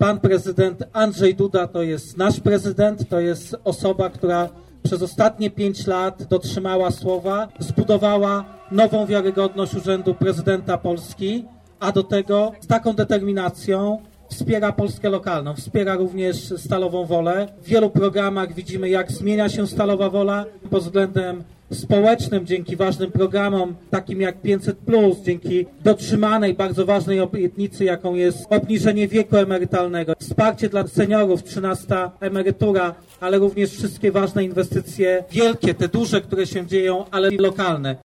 pan prezydent Andrzej Duda to jest nasz prezydent, to jest osoba, która przez ostatnie 5 lat dotrzymała słowa, zbudowała nową wiarygodność Urzędu Prezydenta Polski, a do tego z taką determinacją wspiera Polskę lokalną, wspiera również Stalową Wolę. W wielu programach widzimy, jak zmienia się Stalowa Wola pod względem społecznym, dzięki ważnym programom, takim jak 500+, dzięki dotrzymanej, bardzo ważnej obietnicy, jaką jest obniżenie wieku emerytalnego, wsparcie dla seniorów, 13. emerytura, ale również wszystkie ważne inwestycje, wielkie, te duże, które się dzieją, ale lokalne.